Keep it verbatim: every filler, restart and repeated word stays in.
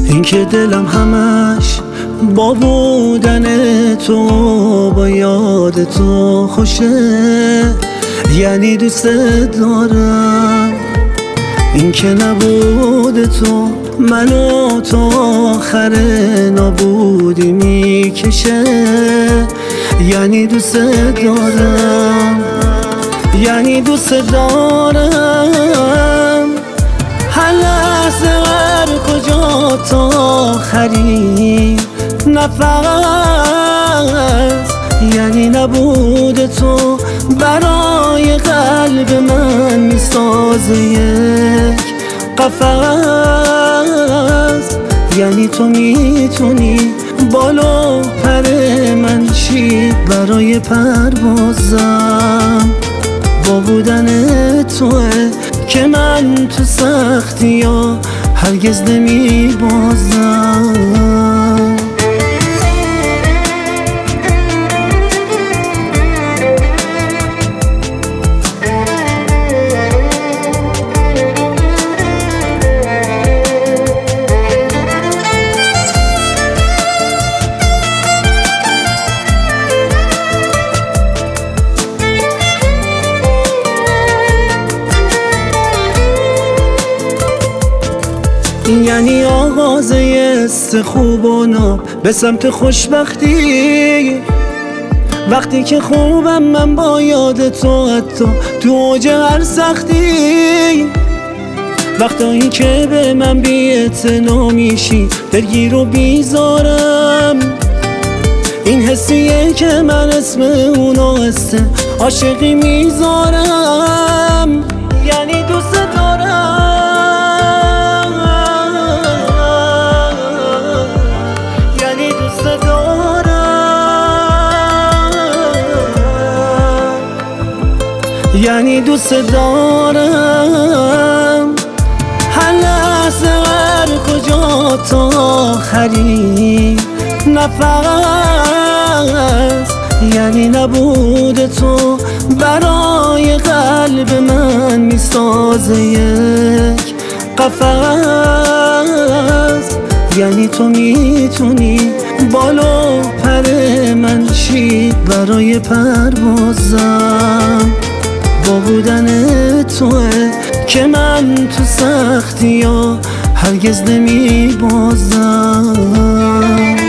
این که دلم همش با بودن تو، با یاد تو خوشه، یعنی دوست دارم. این که نبود تو منو تا آخر نابودی میکشه، یعنی دوست دارم، یعنی دوست دارم. هر لحظه هر کجا تا آخرین نفس، یعنی نبود تو برای قلب من میسازه یک قفس، یعنی تو میتونی بالو پر من شی برای پروازم. با بودن توه که من تو سختی ها هرگز نمی بازم. یعنی آغاز یست خوب و ناب به سمت خوشبختی، وقتی که خوبم من با یاد تو، حتی تو اوج هر سختی. وقتایی که به من بی‌اعتنا میشی دلگیر و بیزارم، این حسیه که من اسم اونو حسه عاشقی میذارم. یعنی دوست دارم، یعنی دوست دارم. هر لحظه هر کجا تا آخرین نفس، یعنی نبود تو برای قلب من میسازه یک قفس، یعنی تو میتونی بالو پر من شی برای پروازم. با بودن توه که من تو سختی ها هرگز نمی بازم.